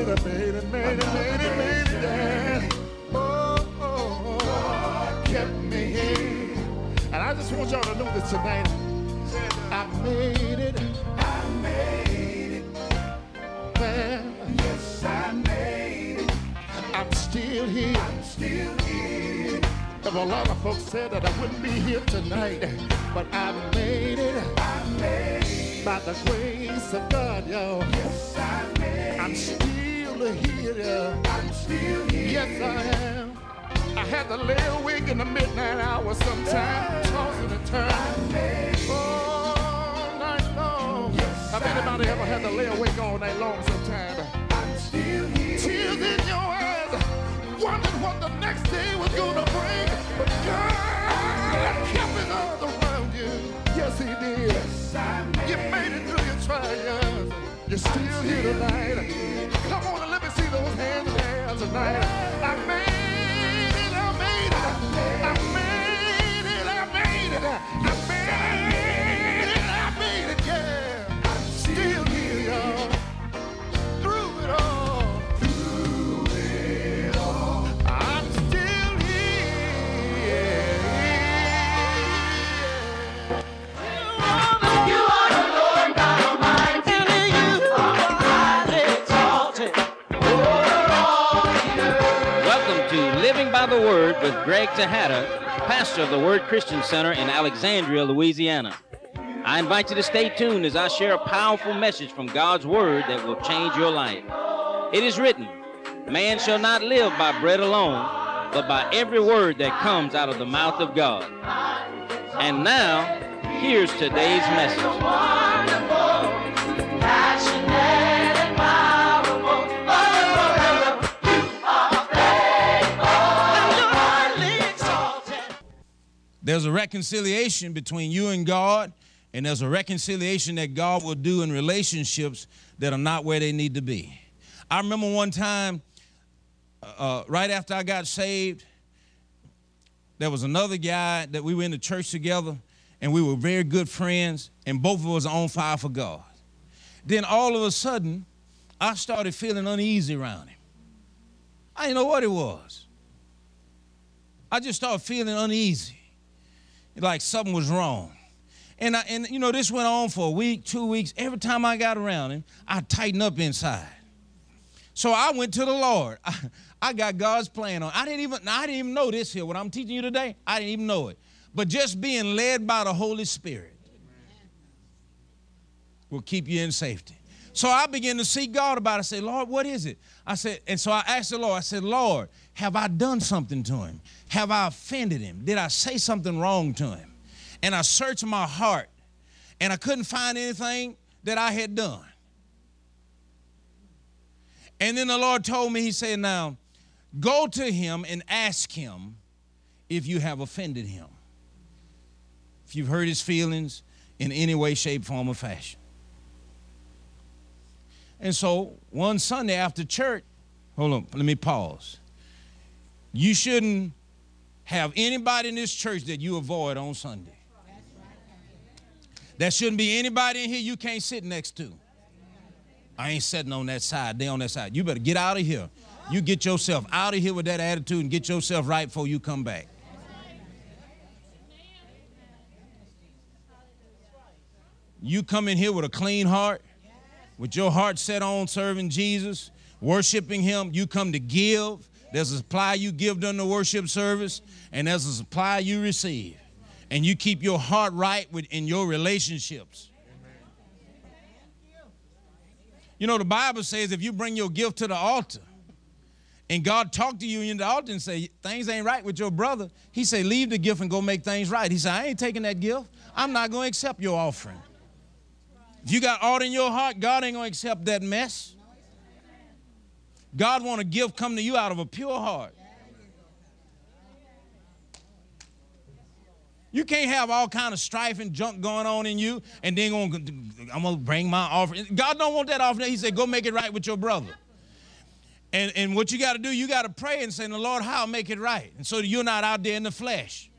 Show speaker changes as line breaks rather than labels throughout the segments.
made it, yeah. Oh, kept me here. And I just want y'all to know this tonight. I made it. I made it. Well, yes, I made it. I'm still here. I'm still here. A lot of folks said that I wouldn't be here tonight, but I made it. I made it. By the grace of God, y'all. Yes, I made it. I'm still here. I'm still here. Yes, I am. I had to lay awake in the midnight hour sometimes, tossing and turning all night long. Yes, have anybody ever had to lay awake all night long sometimes? I'm still here. Tears in your eyes, wondering what the next day was gonna bring. But God kept it all around you. Yes, He did. Yes, you made it through your trials. You're still here tonight. Come on and let me see those hands in the air tonight. I made it. I made it, yeah. I'm still here, y'all. Through it all. I'm still here. You are the Lord God Almighty, and you are highly exalted over all the earth.
Welcome to Living by the Word with Greg Tejada, pastor of the Word Christian Center in Alexandria, Louisiana. I invite you to stay tuned as I share a powerful message from God's Word that will change your life. It is written, man shall not live by bread alone, but by every word that comes out of the mouth of God. And now, here's today's message.
There's a reconciliation between you and God, and there's a reconciliation that God will do in relationships that are not where they need to be. I remember one time, right after I got saved, there was another guy that we were in the church together, and we were very good friends, and both of us were on fire for God. Then all of a sudden, I started feeling uneasy around him. I didn't know what it was. I just started feeling uneasy, like something was wrong. And you know, this went on for a week, 2 weeks. Every time I got around him, I tightened up inside. So I went to the Lord. I got God's plan on. I didn't even know this here. What I'm teaching you today, I didn't even know it. But just being led by the Holy Spirit will keep you in safety. So I began to seek God about it. I said, Lord, what is it? I said, and so I asked the Lord, I said, Lord, have I done something to him? Have I offended him? Did I say something wrong to him? And I searched my heart, and I couldn't find anything that I had done. And then the Lord told me, he said, now, go to him and ask him if you have offended him, if you've hurt his feelings in any way, shape, form, or fashion. And so one Sunday after church, hold on, let me pause. You shouldn't have anybody in this church that you avoid on Sunday. There shouldn't be anybody in here you can't sit next to. I ain't sitting on that side. They on that side. You better get out of here. You get yourself out of here with that attitude and get yourself right before you come back. You come in here with a clean heart, with your heart set on serving Jesus, worshiping him. You come to give. There's a supply you give during the worship service, and there's a supply you receive. And you keep your heart right in your relationships. You know, the Bible says if you bring your gift to the altar and God talk to you in the altar and say, things ain't right with your brother, he say, leave the gift and go make things right. He said, I ain't taking that gift. I'm not going to accept your offering. If you got art in your heart, God ain't going to accept that mess. God want a gift come to you out of a pure heart. You can't have all kind of strife and junk going on in you and then I'm going to bring my offering. God don't want that offering. He said, go make it right with your brother. And what you got to do, you got to pray and say, the Lord, how I'll make it right. And so that you're not out there in the flesh.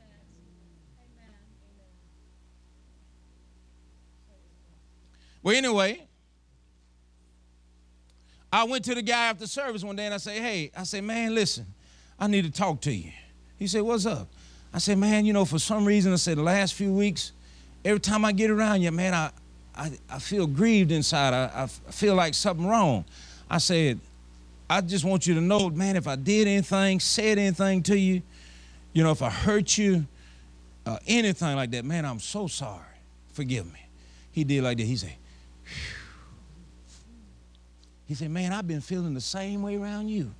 Well, anyway, I went to the guy after service one day and I said, man, listen, I need to talk to you. He said, what's up? I said, man, you know, for some reason, I said, the last few weeks, every time I get around you, man, I feel grieved inside. I feel like something wrong. I said, I just want you to know, man, if I did anything, said anything to you, you know, if I hurt you, anything like that, man, I'm so sorry. Forgive me. He did like that. He said, phew. He said, man, I've been feeling the same way around you.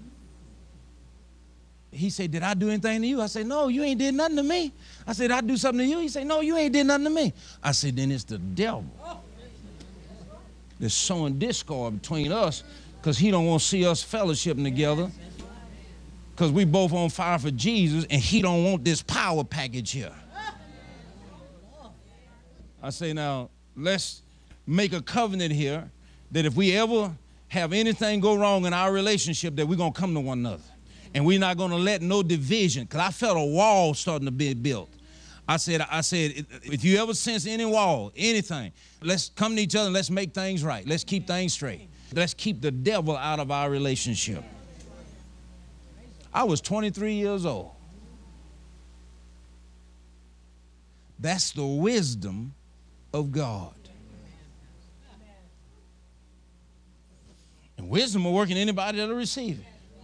He said, did I do anything to you? I said, no, you ain't did nothing to me. I said, I do something to you? He said, no, you ain't did nothing to me. I said, then it's the devil that's sowing discord between us because he don't want to see us fellowshipping together because we both on fire for Jesus and he don't want this power package here. I say, now, let's make a covenant here that if we ever have anything go wrong in our relationship, that we're going to come to one another. And we're not going to let no division, because I felt a wall starting to be built. I said, if you ever sense any wall, anything, let's come to each other and let's make things right. Let's keep things straight. Let's keep the devil out of our relationship. I was 23 years old. That's the wisdom of God. And wisdom will work in anybody that'll receive it.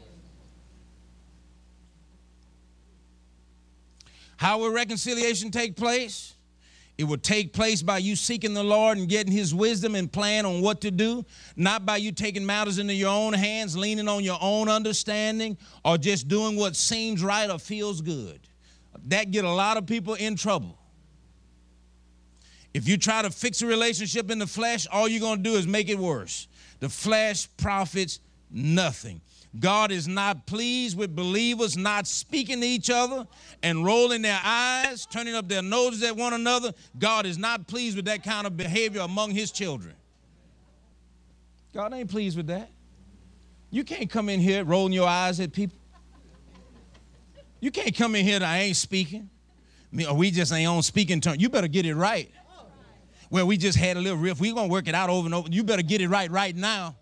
How will reconciliation take place? It will take place by you seeking the Lord and getting his wisdom and plan on what to do, not by you taking matters into your own hands, leaning on your own understanding, or just doing what seems right or feels good. That get a lot of people in trouble. If you try to fix a relationship in the flesh, all you're going to do is make it worse. The flesh profits nothing. God is not pleased with believers not speaking to each other and rolling their eyes, turning up their noses at one another. God is not pleased with that kind of behavior among his children. God ain't pleased with that. You can't come in here rolling your eyes at people. You can't come in here that I ain't speaking. Or we just ain't on speaking terms. You better get it right. Well, we just had a little riff. We're going to work it out over and over. You better get it right now.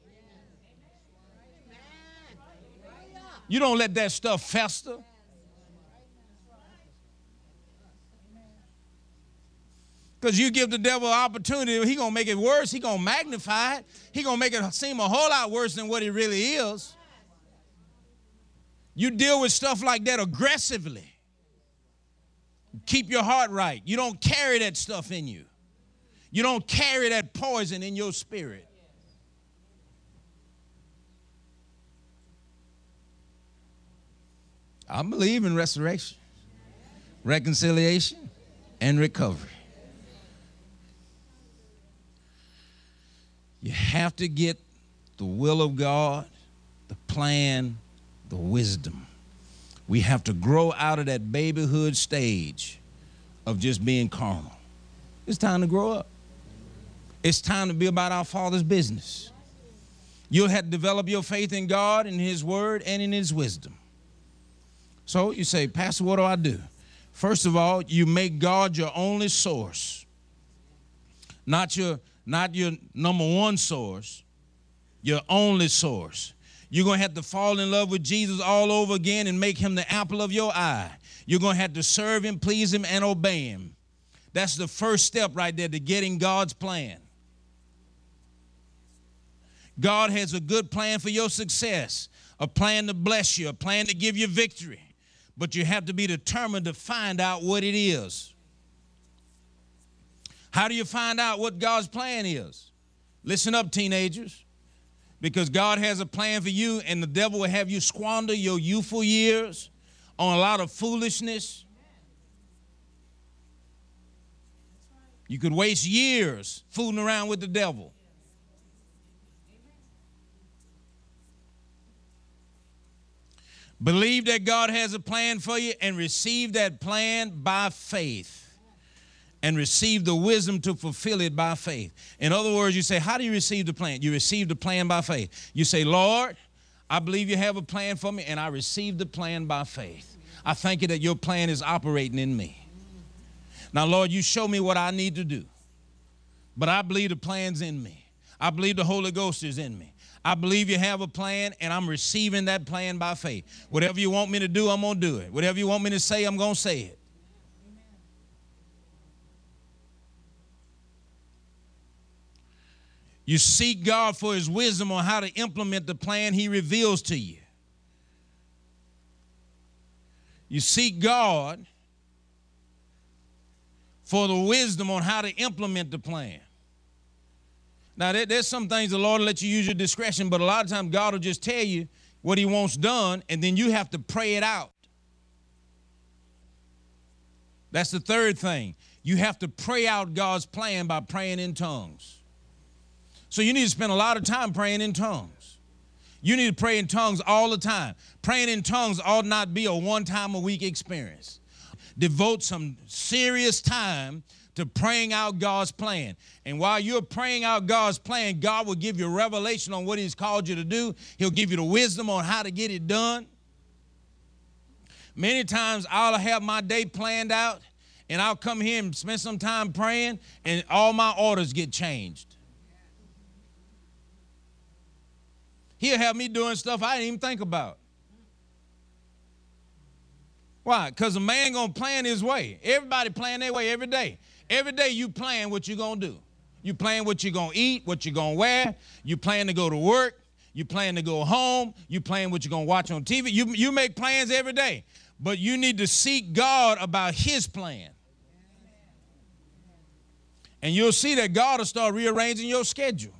You don't let that stuff fester. Because you give the devil an opportunity, he's going to make it worse. He's going to magnify it. He's going to make it seem a whole lot worse than what it really is. You deal with stuff like that aggressively. Keep your heart right. You don't carry that stuff in you. You don't carry that poison in your spirit. I believe in resurrection, reconciliation, and recovery. You have to get the will of God, the plan, the wisdom. We have to grow out of that babyhood stage of just being carnal. It's time to grow up. It's time to be about our Father's business. You'll have to develop your faith in God, in his word, and in his wisdom. So you say, Pastor, what do I do? First of all, you make God your only source. Not your number one source, your only source. You're going to have to fall in love with Jesus all over again and make him the apple of your eye. You're going to have to serve him, please him, and obey him. That's the first step right there to getting God's plan. God has a good plan for your success, a plan to bless you, a plan to give you victory. But you have to be determined to find out what it is. How do you find out what God's plan is? Listen up, teenagers, because God has a plan for you, and the devil will have you squander your youthful years on a lot of foolishness. You could waste years fooling around with the devil. Believe that God has a plan for you and receive that plan by faith and receive the wisdom to fulfill it by faith. In other words, you say, how do you receive the plan? You receive the plan by faith. You say, Lord, I believe you have a plan for me, and I receive the plan by faith. I thank you that your plan is operating in me. Now, Lord, you show me what I need to do, but I believe the plan's in me. I believe the Holy Ghost is in me. I believe you have a plan, and I'm receiving that plan by faith. Whatever you want me to do, I'm going to do it. Whatever you want me to say, I'm going to say it. You seek God for his wisdom on how to implement the plan he reveals to you. You seek God for the wisdom on how to implement the plan. Now, there's some things the Lord will let you use your discretion, but a lot of times God will just tell you what he wants done, and then you have to pray it out. That's the third thing. You have to pray out God's plan by praying in tongues. So you need to spend a lot of time praying in tongues. You need to pray in tongues all the time. Praying in tongues ought not be a one-time-a-week experience. Devote some serious time to praying out God's plan. And while you're praying out God's plan, God will give you revelation on what he's called you to do. He'll give you the wisdom on how to get it done. Many times I'll have my day planned out, and I'll come here and spend some time praying, and all my orders get changed. He'll have me doing stuff I didn't even think about. Why? Because a man going to plan his way. Everybody plan their way every day. Every day you plan what you're going to do. You plan what you're going to eat, what you're going to wear. You plan to go to work. You plan to go home. You plan what you're going to watch on TV. You make plans every day. But you need to seek God about his plan. And you'll see that God will start rearranging your schedule.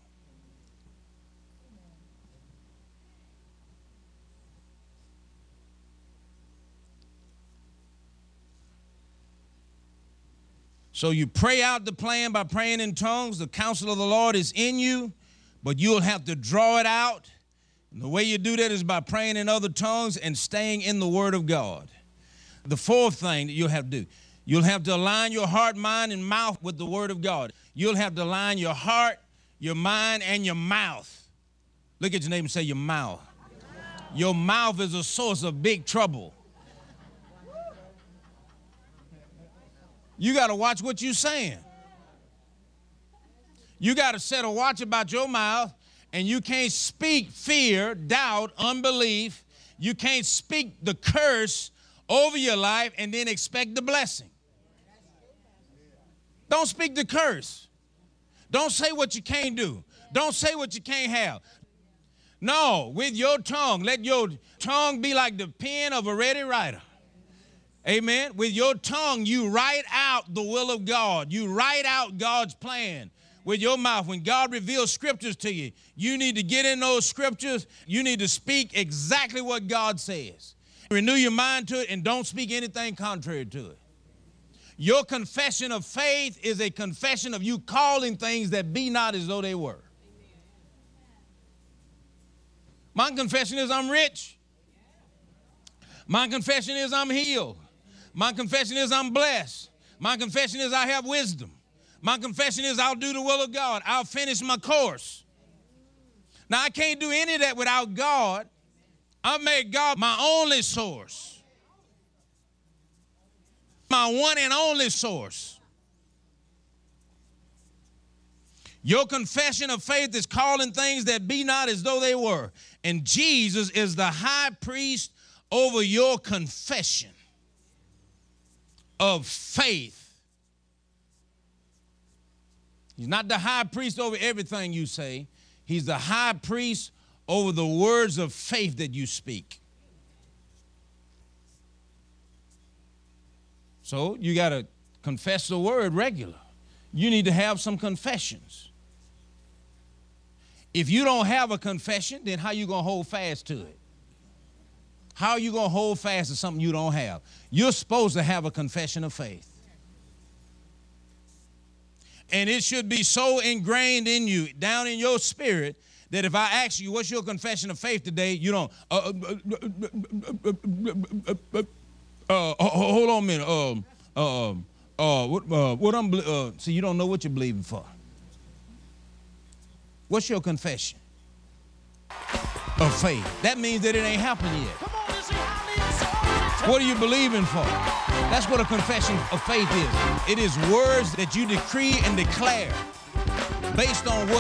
So you pray out the plan by praying in tongues. The counsel of the Lord is in you, but you'll have to draw it out. And the way you do that is by praying in other tongues and staying in the Word of God. The fourth thing that you'll have to do, you'll have to align your heart, mind, and mouth with the Word of God. You'll have to align your heart, your mind, and your mouth. Look at your neighbor and say your mouth. Your mouth is a source of big trouble. You got to watch what you're saying. You got to set a watch about your mouth, and you can't speak fear, doubt, unbelief. You can't speak the curse over your life and then expect the blessing. Don't speak the curse. Don't say what you can't do. Don't say what you can't have. No, with your tongue, let your tongue be like the pen of a ready writer. Amen. With your tongue, you write out the will of God. You write out God's plan with your mouth. When God reveals scriptures to you, you need to get in those scriptures. You need to speak exactly what God says. Renew your mind to it and don't speak anything contrary to it. Your confession of faith is a confession of you calling things that be not as though they were. My confession is I'm rich. My confession is I'm healed. My confession is I'm blessed. My confession is I have wisdom. My confession is I'll do the will of God. I'll finish my course. Now, I can't do any of that without God. I've made God my only source. My one and only source. Your confession of faith is calling things that be not as though they were. And Jesus is the high priest over your confession of faith. He's not the high priest over everything you say. He's the high priest over the words of faith that you speak. So you got to confess the word regular. You need to have some confessions. If you don't have a confession, then how you going to hold fast to it? How are you going to hold fast to something you don't have? You're supposed to have a confession of faith. And it should be so ingrained in you, down in your spirit, that if I ask you, what's your confession of faith today, you don't, hold on a minute. See, you don't know what you're believing for. What's your confession of faith? That means that it ain't happened yet. What are you believing for? That's what a confession of faith is. It is words that you decree and declare based on what